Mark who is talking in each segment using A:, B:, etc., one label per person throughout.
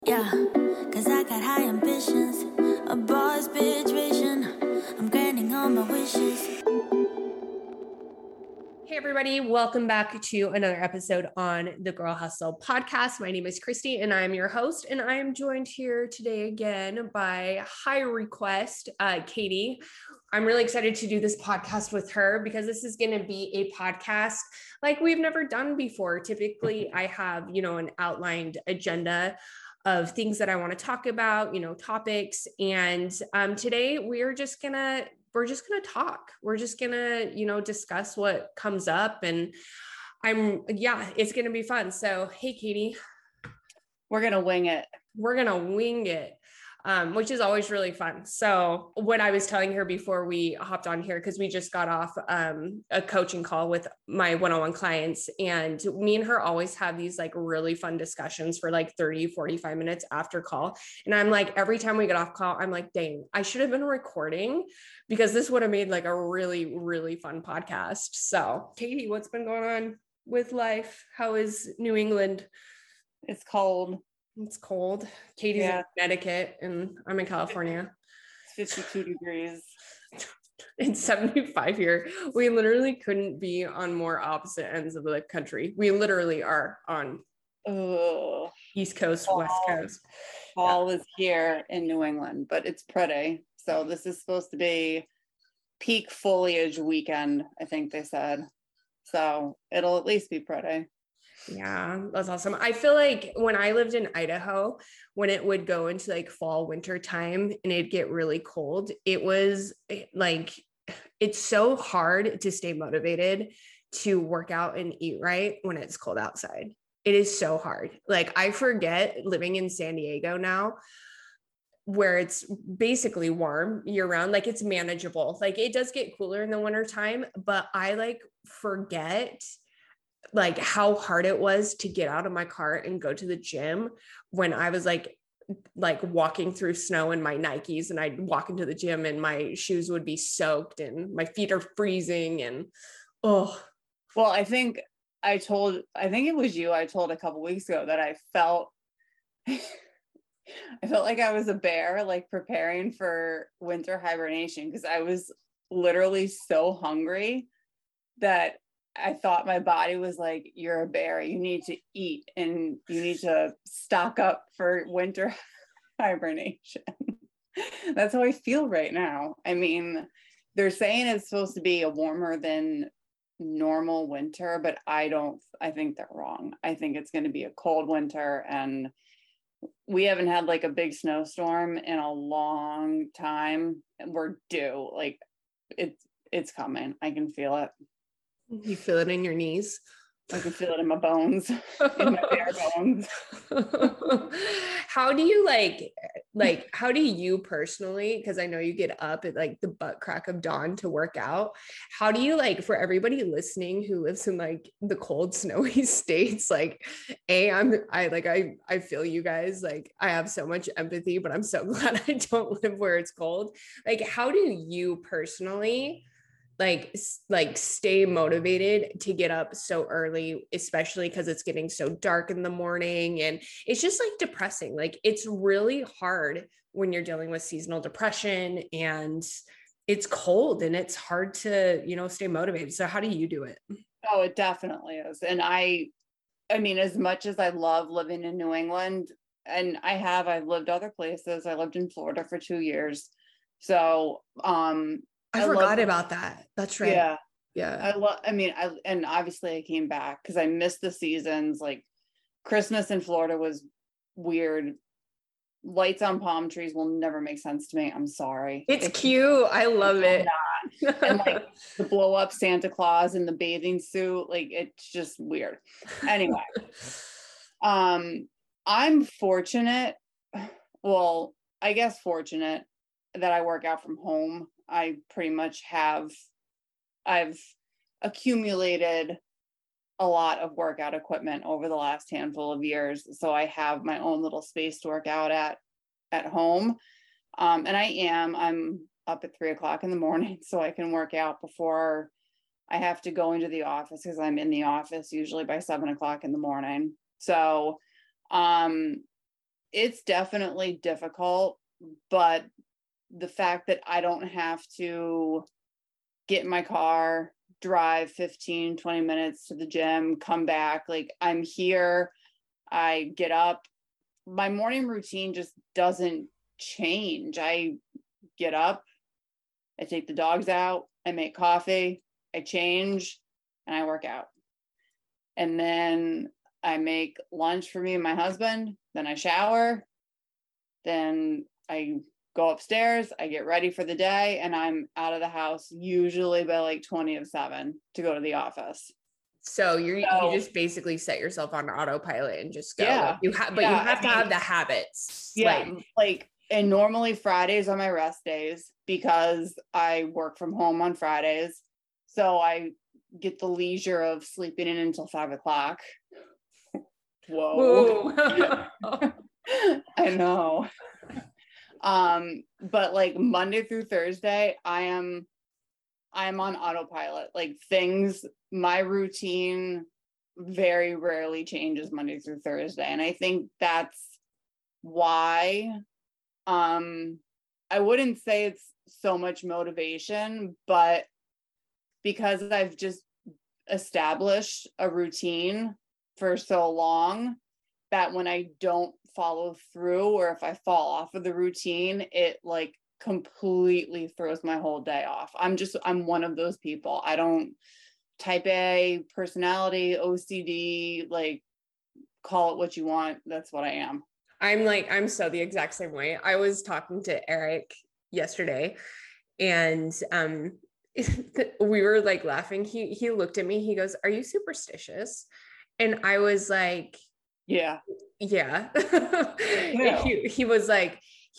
A: Yeah, cause I got high ambitions, a boss bitch vision. I'm granting all my wishes.
B: Hey everybody, welcome back to another episode on the Girl Hustle podcast. My name is Christy and I'm your host, and I am joined here today again by high request, Katie. I'm really excited to do this podcast with her because this is going to be a podcast like we've never done before. Typically, I have, an outlined agenda of things that I want to talk about, topics. And today we're just going to talk. We're just going to, discuss what comes up, and it's going to be fun. So, hey, Katie,
C: we're going to wing it.
B: We're going to wing it. Which is always really fun. So when I was telling her before we hopped on here, because we just got off a coaching call with my one-on-one clients, and me and her always have these like really fun discussions for like 30, 45 minutes after call. And I'm like, every time we get off call, I'm like, dang, I should have been recording because this would have made like a really, really fun podcast. So Katie, what's been going on with life? How is New England?
C: It's cold.
B: It's cold. Katie's in Connecticut and I'm in California.
C: It's 52 degrees.
B: It's 75 here. We literally couldn't be on more opposite ends of the country. We literally are on East Coast, West Coast.
C: Fall is here in New England, but it's pretty. So this is supposed to be peak foliage weekend, I think they said. So it'll at least be pretty.
B: Yeah, that's awesome. I feel like when I lived in Idaho, when it would go into like fall, winter time and it'd get really cold, it was like, it's so hard to stay motivated to work out and eat right when it's cold outside. It is so hard. Like I forget living in San Diego now, where it's basically warm year round, like it's manageable. Like it does get cooler in the winter time, but I like forget like how hard it was to get out of my car and go to the gym when I was like walking through snow in my Nikes, and I'd walk into the gym and my shoes would be soaked and my feet are freezing. And well,
C: I think it was you, I told a couple weeks ago that I felt like I was a bear, like preparing for winter hibernation, because I was literally so hungry that I thought my body was like, you're a bear, you need to eat and you need to stock up for winter hibernation. That's how I feel right now. I mean, they're saying it's supposed to be a warmer than normal winter, but I think they're wrong. I think it's going to be a cold winter, and we haven't had like a big snowstorm in a long time. We're due. Like it's coming. I can feel it.
B: You feel it in your knees?
C: I can feel it in my bones, in my bare bones.
B: How do you how do you personally, because I know you get up at like the butt crack of dawn to work out. How do you for everybody listening who lives in like the cold, snowy states, like I feel you guys, like I have so much empathy, but I'm so glad I don't live where it's cold. Like, how do you personally stay motivated to get up so early, especially because it's getting so dark in the morning, and it's just like depressing. Like it's really hard when you're dealing with seasonal depression and it's cold and it's hard to, stay motivated. So how do you do it?
C: Oh, it definitely is. And I mean, as much as I love living in New England, and I've lived other places. I lived in Florida for 2 years. So,
B: I forgot about that. That's right.
C: Yeah. And obviously I came back because I missed the seasons. Like Christmas in Florida was weird. Lights on palm trees will never make sense to me. I'm sorry.
B: It's cute. I love it.
C: And like the blow up Santa Claus in the bathing suit, like it's just weird. Anyway, I'm fortunate. Well, I guess fortunate that I work out from home. I pretty much I've accumulated a lot of workout equipment over the last handful of years. So I have my own little space to work out at home. And I'm up at 3:00 in the morning so I can work out before I have to go into the office, because I'm in the office usually by 7:00 in the morning. So it's definitely difficult, but the fact that I don't have to get in my car, drive 15, 20 minutes to the gym, come back, like I'm here, I get up, my morning routine just doesn't change. I get up, I take the dogs out, I make coffee, I change, and I work out. And then I make lunch for me and my husband, then I shower, then I go upstairs, I get ready for the day, and I'm out of the house usually by like 20 of 7 to go to the office.
B: So you just basically set yourself on autopilot and just go.
C: Yeah.
B: Like you have to have the habits.
C: Yeah. And normally Fridays are my rest days because I work from home on Fridays. So I get the leisure of sleeping in until 5 o'clock. Whoa. I know. But like Monday through Thursday, I'm on autopilot. Like my routine very rarely changes Monday through Thursday. And I think that's why, I wouldn't say it's so much motivation, but because I've just established a routine for so long that when I don't follow through, or if I fall off of the routine, it like completely throws my whole day off. I'm one of those people. I don't type A personality, OCD, like call it what you want. That's what I am.
B: I'm so the exact same way. I was talking to Eric yesterday and we were like laughing. He looked at me, he goes, "Are you superstitious?" And I was like, yeah. He was like,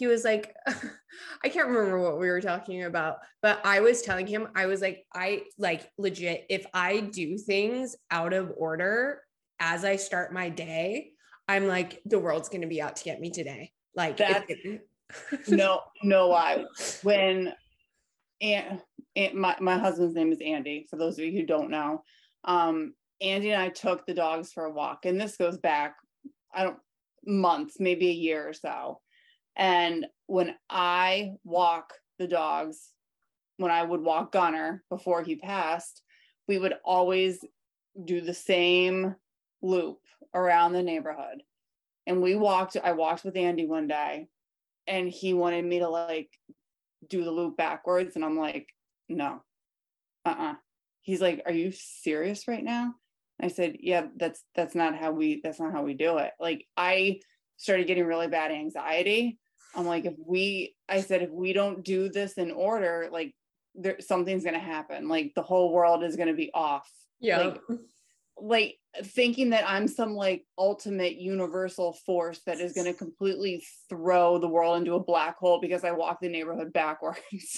B: I can't remember what we were talking about, but I was telling him, I was like, I like legit, if I do things out of order as I start my day, I'm like, the world's going to be out to get me today. Like that.
C: No, when my husband's name is Andy, for those of you who don't know, Andy and I took the dogs for a walk, and this goes back, months, maybe a year or so. And when I walk the dogs, when I would walk Gunner before he passed, we would always do the same loop around the neighborhood. And I walked with Andy one day, and he wanted me to like do the loop backwards. And I'm like, no, He's like, "Are you serious right now?" I said, "Yeah, that's not how we do it." Like I started getting really bad anxiety. I'm like, if we don't do this in order, like something's going to happen. Like the whole world is going to be off. Yeah. Like thinking that I'm some like ultimate universal force that is going to completely throw the world into a black hole because I walk the neighborhood backwards.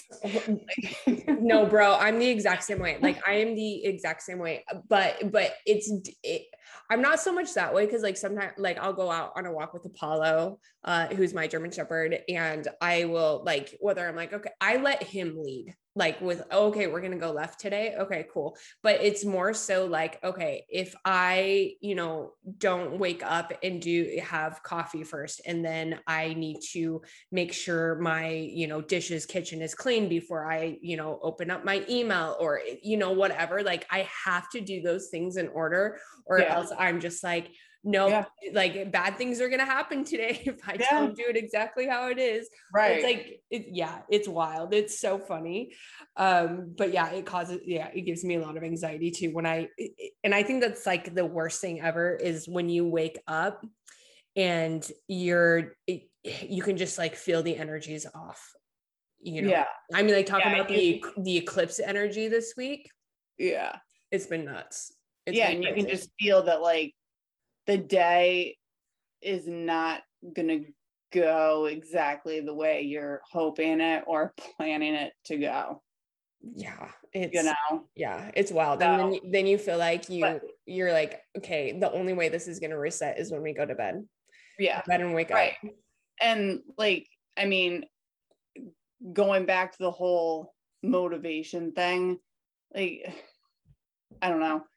B: No, bro, I'm the exact same way. Like I am the exact same way, but I'm not so much that way. Cause like sometimes like I'll go out on a walk with Apollo, who's my German Shepherd. And I will like, whether I'm like, okay, I let him lead. Like with, okay, we're going to go left today. Okay, cool. But it's more so like, okay, if I, don't wake up and have coffee first, and then I need to make sure my, dishes kitchen is clean before I, open up my email or, whatever, like I have to do those things in order, or else I'm just like, no, like bad things are going to happen today if I don't do it exactly how it is. Right. It's like, it's wild. It's so funny. But yeah, it gives me a lot of anxiety too and I think that's like the worst thing ever is when you wake up and you can just like feel the energies off, I mean, like talking about the eclipse energy this week. Yeah. It's been nuts.
C: And you can just feel that like the day is not going to go exactly the way you're hoping it or planning it to go.
B: Yeah. It's wild. So, and then you feel like you're like, okay, the only way this is going to reset is when we go to bed. Yeah. Bed and wake up.
C: And like, I mean, going back to the whole motivation thing, like, I don't know.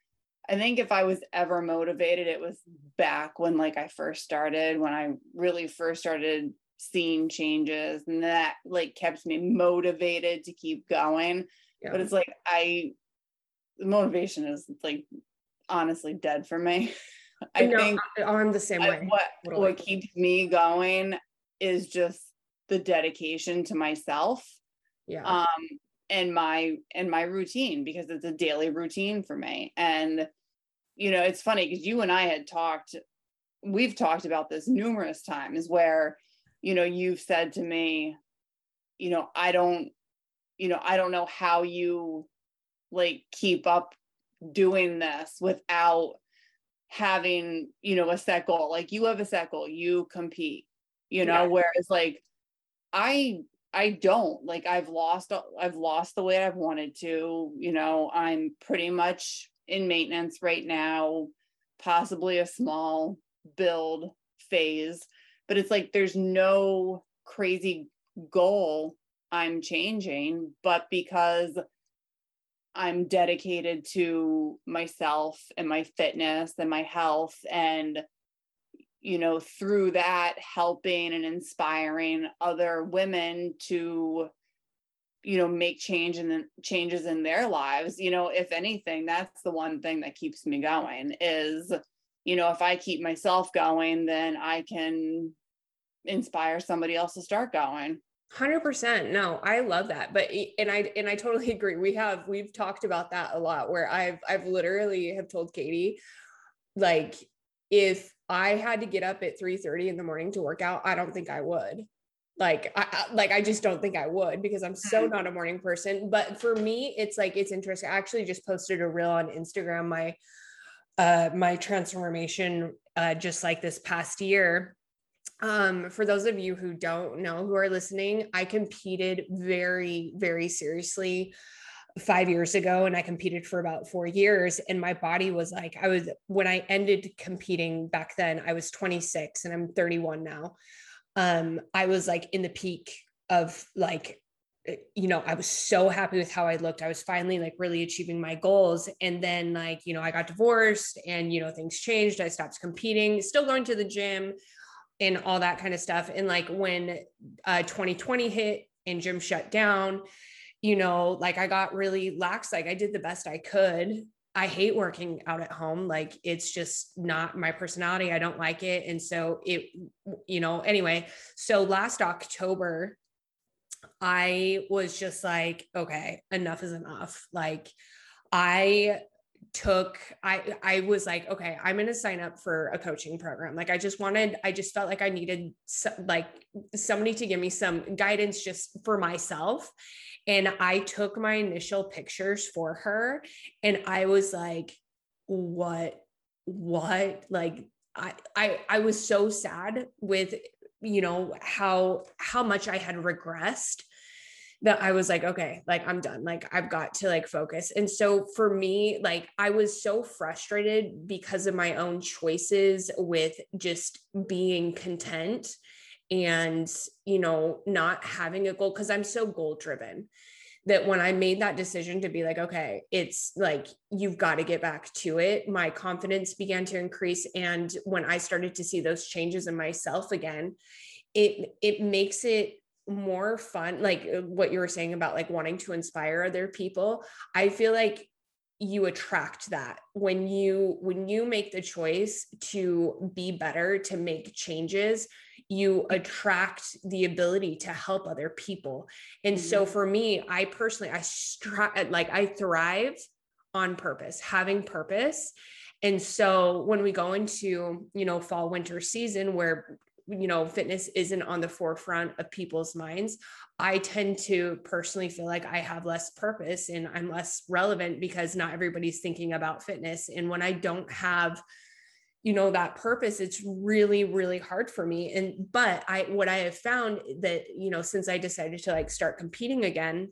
C: I think if I was ever motivated, it was back when like I first started, when I really first started seeing changes, and that like kept me motivated to keep going.
B: Yeah.
C: But it's like the motivation is like honestly dead for me. I think
B: I'm the same way.
C: What keeps me going is just the dedication to myself.
B: Yeah.
C: And my routine, because it's a daily routine for me. And you know, it's funny because you and I had we've talked about this numerous times where, you know, you've said to me, you know, I don't know how you like keep up doing this without having, you know, a set goal. Like you have a set goal, you compete, you know, whereas like I don't, like I've lost the weight I've wanted to, you know, I'm pretty much in maintenance right now, possibly a small build phase, but it's like there's no crazy goal I'm changing, but because I'm dedicated to myself and my fitness and my health, and you know, through that helping and inspiring other women to, you know, make changes in their lives. You know, if anything, that's the one thing that keeps me going is, you know, if I keep myself going, then I can inspire somebody else to start going.
B: 100%. No, I love that. But, and I totally agree. We've talked about that a lot, where I've literally have told Katie, like, if I had to get up at 3:30 in the morning to work out, I don't think I would. Like, I just don't think I would, because I'm so not a morning person. But for me, it's like, it's interesting. I actually just posted a reel on Instagram, my transformation, just like this past year. For those of you who don't know, who are listening, I competed very, very seriously 5 years ago, and I competed for about 4 years, and my body was like, when I ended competing back then, I was 26 and I'm 31 now. I was like in the peak of like, you know, I was so happy with how I looked. I was finally like really achieving my goals. And then like, you know, I got divorced and, you know, things changed. I stopped competing, still going to the gym and all that kind of stuff. And like when 2020 hit and gym shut down, you know, like I got really lax. Like I did the best I could. I hate working out at home. Like it's just not my personality. I don't like it. And so you know, anyway, so last October, I was just like, okay, enough is enough. Like I was like, okay, I'm going to sign up for a coaching program. Like I just felt like I needed like somebody to give me some guidance just for myself. And I took my initial pictures for her and I was like, what, like, I was so sad with, you know, how much I had regressed, that I was like, okay, like I'm done. Like I've got to like focus. And so for me, like I was so frustrated because of my own choices with just being content and, you know, not having a goal, because I'm so goal driven, that when I made that decision to be like, okay, it's like, you've got to get back to it, my confidence began to increase. And when I started to see those changes in myself again, it makes it more fun. Like what you were saying about like wanting to inspire other people. I feel like you attract that when you make the choice to be better, to make changes, you attract the ability to help other people. And so for me, I personally, I thrive on purpose, having purpose. And so when we go into, you know, fall, winter season where, you know, fitness isn't on the forefront of people's minds, I tend to personally feel like I have less purpose and I'm less relevant because not everybody's thinking about fitness. And when I don't have, you know, that purpose, it's really, really hard for me. But what I have found that, you know, since I decided to like start competing again,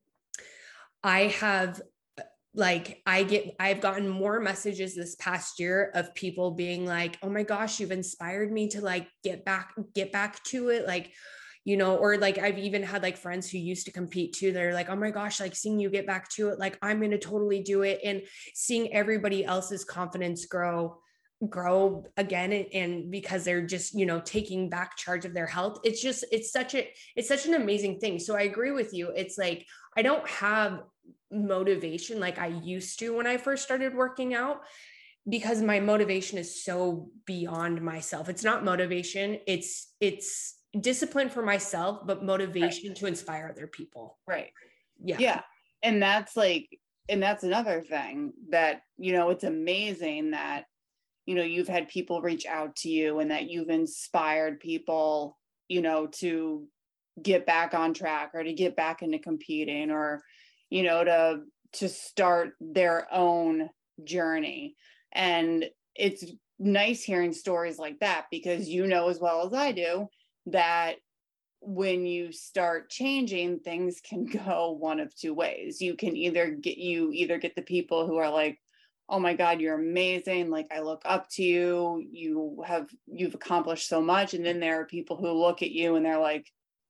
B: I have like, I've gotten more messages this past year of people being like, oh my gosh, you've inspired me to like get back to it. Like, or like I've even had like friends who used to compete too. They're like, oh my gosh, like seeing you get back to it, like I'm going to totally do it. And seeing everybody else's confidence grow again, and because they're just taking back charge of their health, it's such an amazing thing. So I agree with you. It's like I don't have motivation like I used to when I first started working out, because my motivation is so beyond myself. It's not motivation, it's discipline for myself, but motivation to inspire other people.
C: Right.
B: Yeah.
C: And that's another thing that it's amazing that you've had people reach out to you and that you've inspired people, to get back on track or to get back into competing or, to start their own journey. And it's nice hearing stories like that, because as well as I do that when you start changing, things can go one of two ways. You can either get the people who are like, oh my God, you're amazing. Like, I look up to you. You've accomplished so much. And then there are people who look at you and they're like,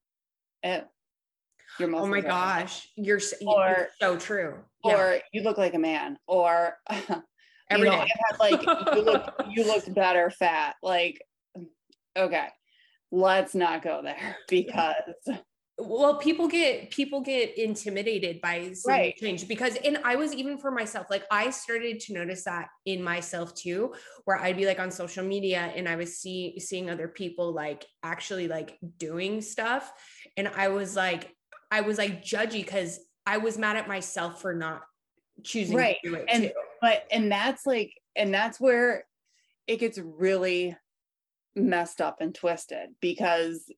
C: your muscles.
B: Oh my gosh, you're so true.
C: Or you look like a man, or
B: every day.
C: I've had like, you looked better fat. Like, okay, let's not go there, because
B: well, people get intimidated by seeing change, because, and I was, even for myself, like I started to notice that in myself too, where I'd be like on social media and I was seeing other people like actually like doing stuff. And I was like judgy, because I was mad at myself for not choosing to do it too.
C: And that's where it gets really messed up and twisted, because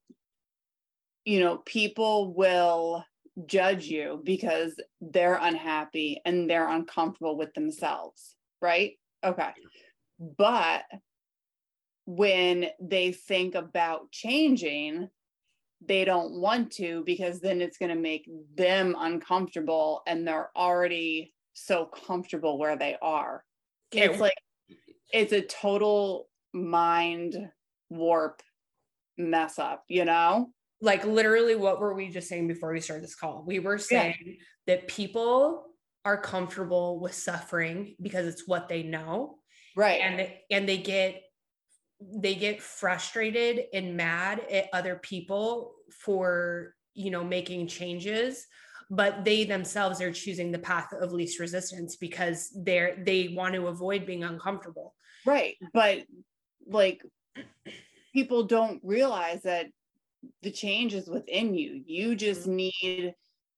C: people will judge you because they're unhappy and they're uncomfortable with themselves, right? Okay. But when they think about changing, they don't want to, because then it's going to make them uncomfortable, and they're already so comfortable where they are. It's like, it's a total mind warp mess up,
B: Like literally, what were we just saying before we started this call? We were saying that people are comfortable with suffering because it's what they know.
C: Right.
B: And they get frustrated and mad at other people for, making changes, but they themselves are choosing the path of least resistance because they want to avoid being uncomfortable.
C: Right. But like, people don't realize that the change is within you. You just need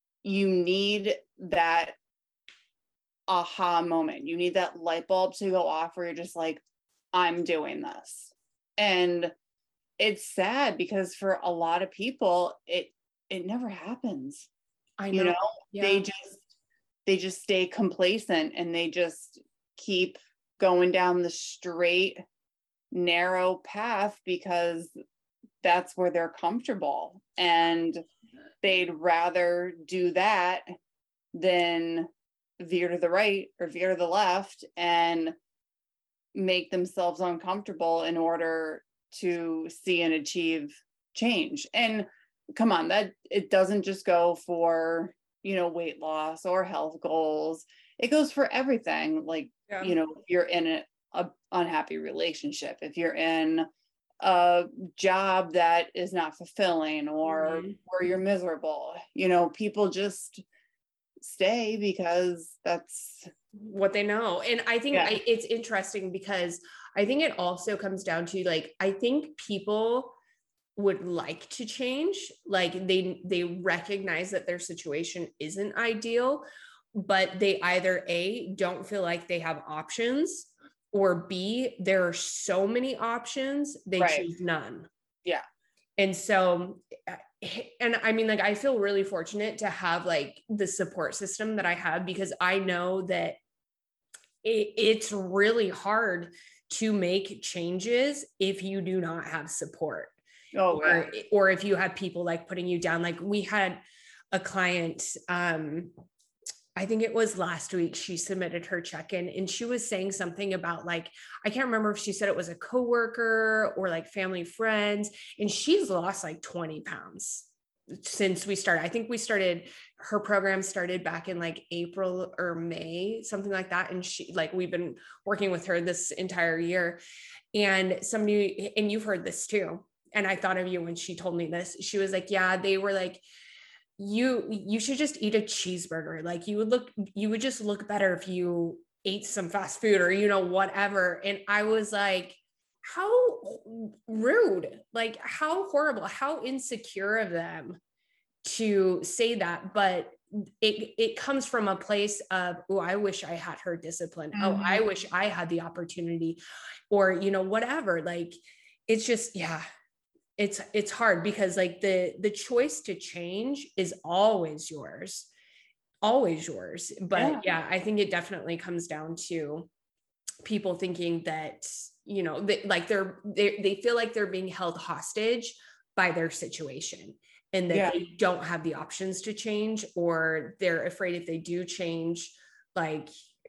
C: that aha moment. You need that light bulb to go off where you're just like, I'm doing this. And it's sad, because for a lot of people, it never happens.
B: I know. Yeah.
C: They just stay complacent, and they just keep going down the straight, narrow path because that's where they're comfortable, and they'd rather do that than veer to the right or veer to the left and make themselves uncomfortable in order to see and achieve change. And come on, that it doesn't just go for weight loss or health goals. It goes for everything. Like, if you're in a unhappy relationship, if you're in a job that is not fulfilling, or where you're miserable, people just stay because that's
B: what they know. And I think it's interesting, because I think it also comes down to like, I think people would like to change. Like they recognize that their situation isn't ideal, but they either A, don't feel like they have options, or B, there are so many options, they choose none.
C: Yeah.
B: And so, and I mean, like, I feel really fortunate to have like the support system that I have, because I know that it's really hard to make changes if you do not have support. Or if you have people like putting you down. Like we had a client I think it was last week, she submitted her check-in and she was saying something about like, I can't remember if she said it was a coworker or like family friends, and she's lost like 20 pounds since we started. I think her program started back in like April or May, something like that. And we've been working with her this entire year. And and you've heard this too. And I thought of you when she told me this. She was like, yeah, they were like, you should just eat a cheeseburger. Like you would just look better if you ate some fast food or, whatever. And I was like, how rude, like how horrible, how insecure of them to say that. But it comes from a place of, oh, I wish I had her discipline. Mm-hmm. Oh, I wish I had the opportunity, or, whatever. Like, it's just, yeah, it's hard because like the choice to change is always yours. But yeah, I think it definitely comes down to people thinking that, they feel like they're being held hostage by their situation, and that they don't have the options to change, or they're afraid if they do change, like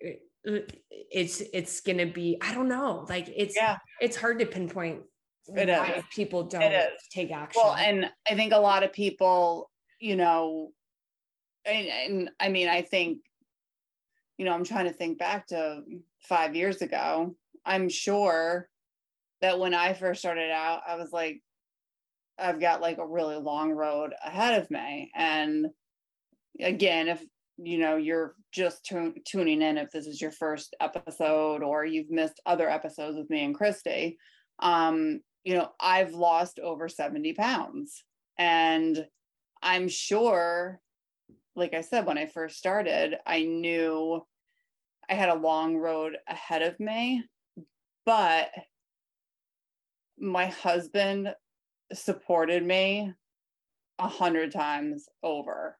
B: it's gonna be, I don't know, like it's hard to pinpoint why people don't take action.
C: Well, and I think a lot of people, and I mean, I think, I'm trying to think back to 5 years ago. I'm sure that when I first started out, I was like, I've got like a really long road ahead of me. And again, if you're just tuning in, if this is your first episode or you've missed other episodes with me and Christy, I've lost over 70 pounds. And I'm sure, like I said, when I first started, I knew I had a long road ahead of me, but my husband supported me 100 times over.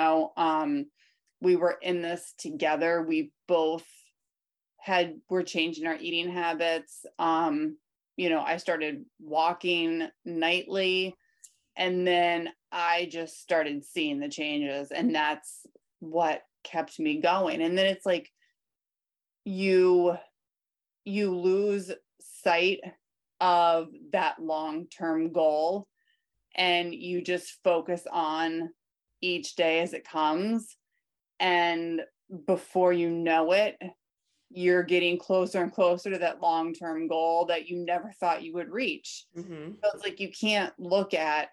C: We were in this together. We both were changing our eating habits. I started walking nightly, and then I just started seeing the changes, and that's what kept me going. And then it's like you lose sight of that long-term goal, and you just focus on each day as it comes. And before you know it, you're getting closer and closer to that long-term goal that you never thought you would reach. Mm-hmm. So it's like, you can't look at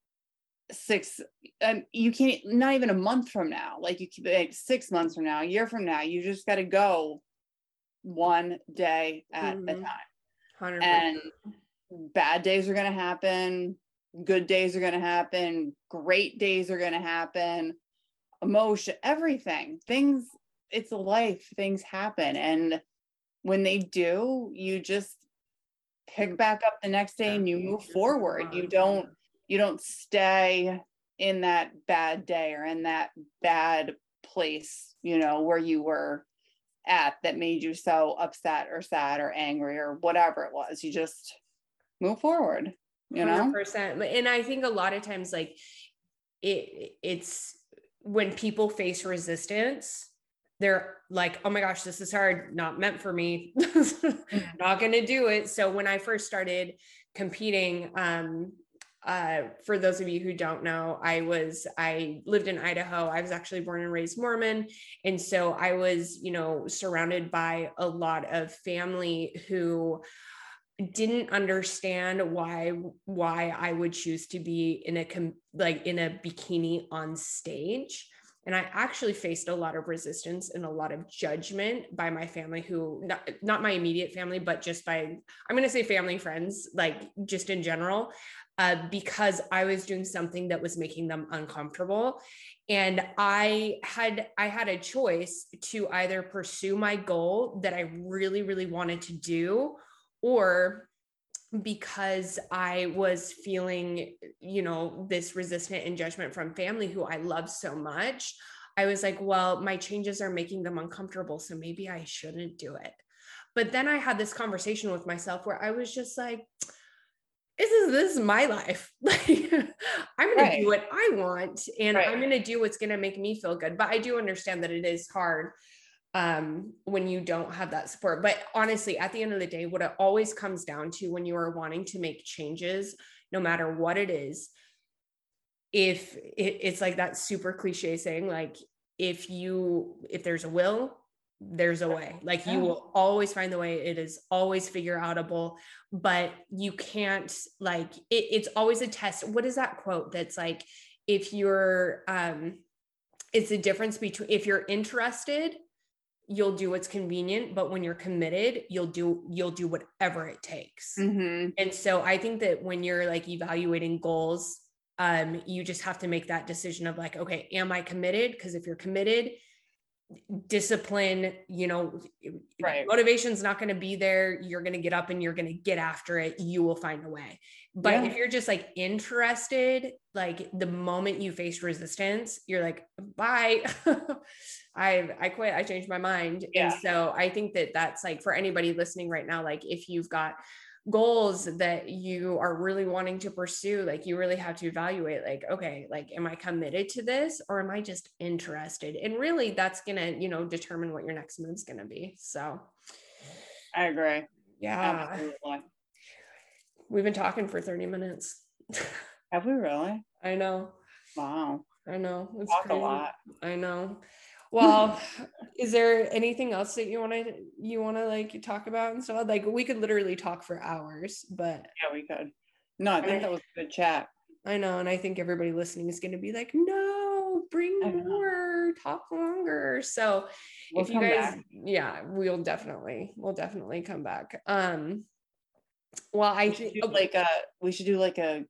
C: you can't, not even a month from now, like you keep like 6 months from now, a year from now, you just got to go one day at a time. 100%. And bad days are going to happen. Good days are going to happen. Great days are going to happen. Emotion, everything, things, it's a life, things happen. And when they do, you just pick back up the next day and you move forward. You don't stay in that bad day or in that bad place, where you were at, that made you so upset or sad or angry or whatever it was. You just move forward,
B: 100%. And I think a lot of times, like it's when people face resistance, they're like, oh my gosh, this is hard, not meant for me, not going to do it. So when I first started competing, for those of you who don't know, I lived in Idaho. I was actually born and raised Mormon. And so I was, surrounded by a lot of family who didn't understand why I would choose to be in a bikini on stage. And I actually faced a lot of resistance and a lot of judgment by my family, who not my immediate family, but just by, I'm going to say family, friends, like just in general, because I was doing something that was making them uncomfortable. And I had a choice to either pursue my goal that I really, really wanted to do, or because I was feeling, this resistance and judgment from family who I love so much, I was like, well, my changes are making them uncomfortable, so maybe I shouldn't do it. But then I had this conversation with myself where I was just like, this is my life. Like I'm going to do what I want, and I'm going to do what's going to make me feel good. But I do understand that it is hard when you don't have that support. But honestly, at the end of the day, what it always comes down to when you are wanting to make changes, no matter what it is, it's like that super cliche saying, like, if there's a will, there's a way. Like you will always find the way. It is always figure outable, but you can't, like, it's always a test. What is that quote that's like, if you're it's the difference between, if you're interested, you'll do what's convenient, but when you're committed, you'll do whatever it takes.
C: Mm-hmm.
B: And so I think that when you're like evaluating goals, you just have to make that decision of like, okay, am I committed? Because if you're committed, discipline, motivation's not going to be there. You're going to get up and you're going to get after it. You will find a way. But if you're just like interested, like the moment you face resistance, you're like, bye. I quit. I changed my mind. And so I think that that's like, for anybody listening right now, like if you've got goals that you are really wanting to pursue, like you really have to evaluate, like, okay, like, am I committed to this or am I just interested? And really that's going to, determine what your next move's going to be. So
C: I agree.
B: Yeah. Absolutely. We've been talking for 30 minutes.
C: Have we really?
B: I know.
C: Wow.
B: I know. It's
C: talk
B: crazy.
C: A lot.
B: I know. Well, is there anything else that you want to like talk about and stuff? Like we could literally talk for hours, but
C: yeah, we could. No, I think that was a good chat.
B: I know. And I think everybody listening is going to be like, no, bring more, talk longer. So if you guys, we'll definitely come back. Well, I think
C: we should do like a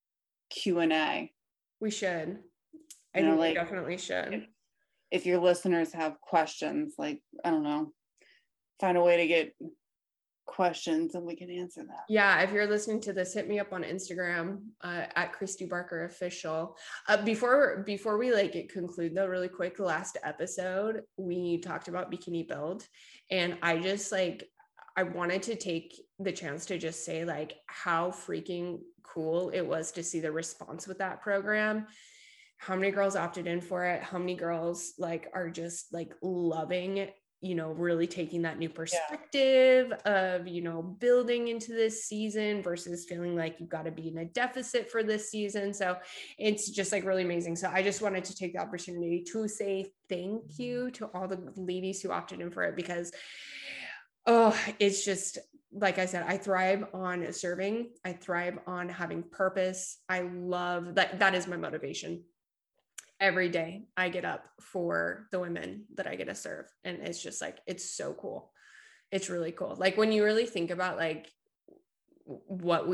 C: Q&A.
B: We should. I think we definitely should.
C: If your listeners have questions, like, I don't know, find a way to get questions and we can answer that.
B: Yeah. If you're listening to this, hit me up on Instagram at Christy Barker Official. Before we like conclude though, really quick, the last episode, we talked about Bikini Build, and I just like, I wanted to take the chance to just say like how freaking cool it was to see the response with that program. How many girls opted in for it? How many girls like are just like loving, really taking that new perspective of, building into this season versus feeling like you've got to be in a deficit for this season. So it's just like really amazing. So I just wanted to take the opportunity to say thank you to all the ladies who opted in for it, because it's just, like I said, I thrive on serving. I thrive on having purpose. I love that. That is my motivation. Every day I get up for the women that I get to serve. And it's just like, it's so cool. It's really cool. Like when you really think about like what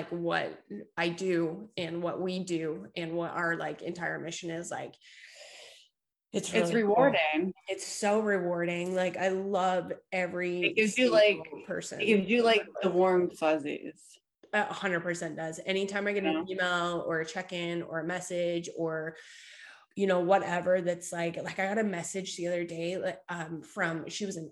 B: I do and what we do and what our like entire mission is, like, it's really
C: rewarding.
B: Cool. It's so rewarding. Like I love every
C: it gives you like
B: person.
C: It gives you like the warm fuzzies.
B: 100% does. Anytime I get an email or a check-in or a message or whatever, that's like I got a message the other day, she was an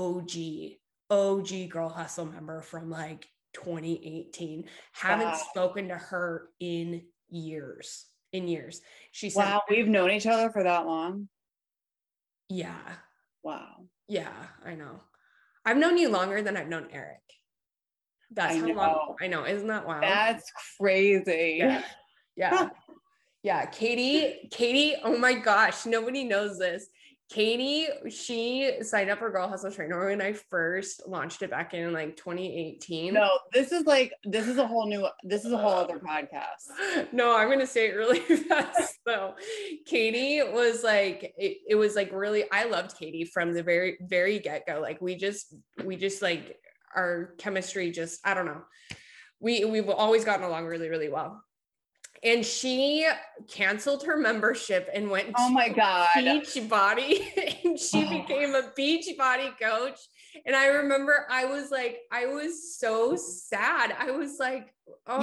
B: OG Girl Hustle member from like 2018. Haven't spoken to her in years. She said,
C: wow, we've known each other for that long.
B: Yeah.
C: Wow.
B: Yeah, I know. I've known you longer than I've known Eric. That's how long. I know. Isn't that wild?
C: That's crazy.
B: Yeah. Yeah. Katie, oh my gosh, nobody knows this. Katie, she signed up for Girl Hustle Trainer when I first launched it back in like 2018.
C: No, this is a whole other podcast.
B: No, I'm going to say it really fast though. Katie was like, it was like really, I loved Katie from the very, very get-go. Like we just like our chemistry just, I don't know. We've always gotten along really, really well. And she canceled her membership and went
C: to
B: Beachbody, and she became a Beachbody coach. And I remember I was so sad. I was like, oh,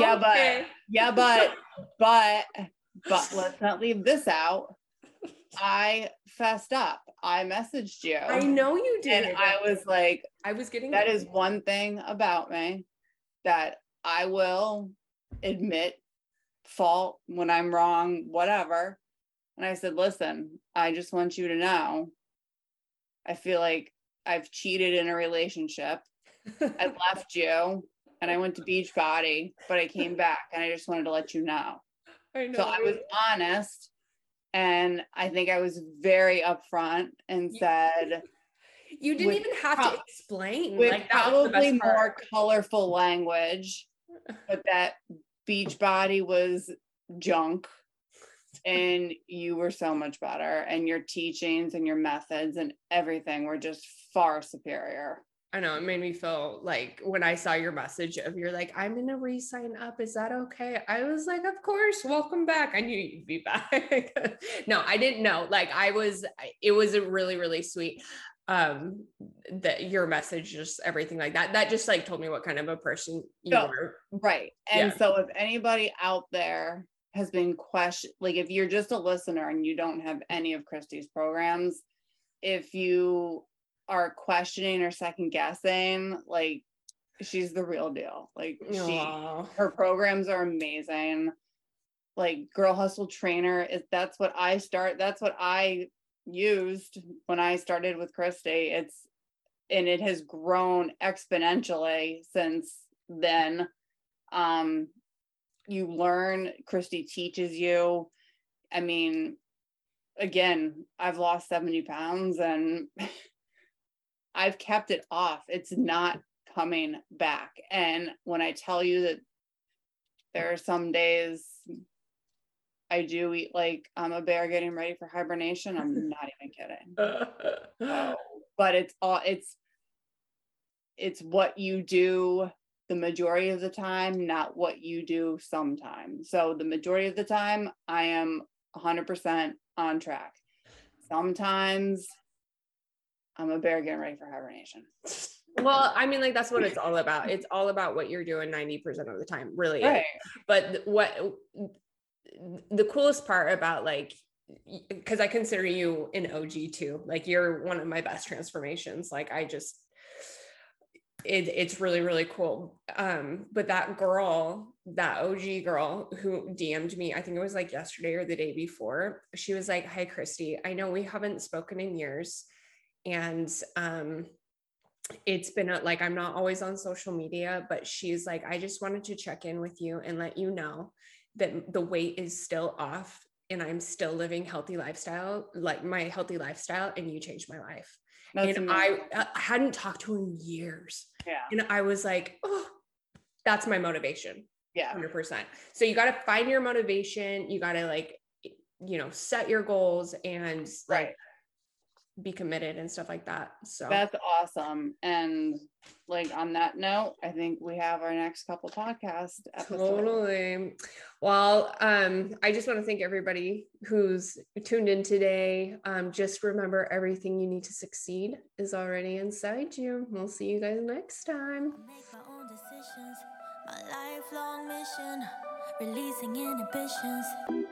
C: but let's not leave this out. I fessed up. I messaged you.
B: I know you did.
C: And I was like,
B: I was getting
C: that is one thing about me that I will admit fault when I'm wrong, whatever. And I said, listen, I just want you to know, I feel like I've cheated in a relationship. I left you and I went to Beachbody, but I came back and I just wanted to let you know.
B: I know.
C: So I was honest, and I think I was very upfront and said,
B: you didn't even have to explain.
C: With
B: like that
C: probably
B: was the best
C: more
B: part.
C: colorful language, but that Beachbody was junk. And you were so much better, and your teachings and your methods and everything were just far superior.
B: I know, it made me feel like when I saw your message of you're like, I'm gonna re-sign up. Is that okay? I was like, of course, welcome back. I knew you'd be back. No, I didn't know. Like it was a really, really sweet. That your message, just everything like that just like told me what kind of a person you were.
C: Right. And so if anybody out there has been like if you're just a listener and you don't have any of Christy's programs, if you are questioning or second guessing, like she's the real deal. Like her programs are amazing. Like Girl Hustle Trainer that's what I used when I started with Christy. And it has grown exponentially since then. You learn, Christy teaches you. I mean, again, I've lost 70 pounds and I've kept it off. It's not coming back. And when I tell you that there are some days I do eat like I'm a bear getting ready for hibernation, I'm not even kidding. But it's what you do the majority of the time, not what you do sometimes. So the majority of the time, I am 100% on track. Sometimes I'm a bear getting ready for hibernation.
B: Well, I mean, like that's what it's all about. It's all about what you're doing 90% of the time, really.
C: Right.
B: But what the coolest part about like, because I consider you an OG too, like you're one of my best transformations. Like it's really, really cool. But that OG girl who DM'd me, I think it was like yesterday or the day before, she was like, hi, Christy, I know we haven't spoken in years. And, it's been like, I'm not always on social media, but she's like, I just wanted to check in with you and let you know that the weight is still off and I'm still living healthy lifestyle, like my healthy lifestyle. And you changed my life. That's and amazing. I hadn't talked to her in years.
C: Yeah.
B: And I was like, oh, that's my motivation.
C: Yeah.
B: 100%. So you got to find your motivation. You got to like, set your goals and like be committed and stuff like that. So
C: that's awesome. And like on that note, I think we have our next couple podcast episodes.
B: Totally. Well, I just want to thank everybody who's tuned in today. Just remember, everything you need to succeed is already inside you. We'll see you guys next time.
A: Make my own decisions, my lifelong mission, releasing inhibitions.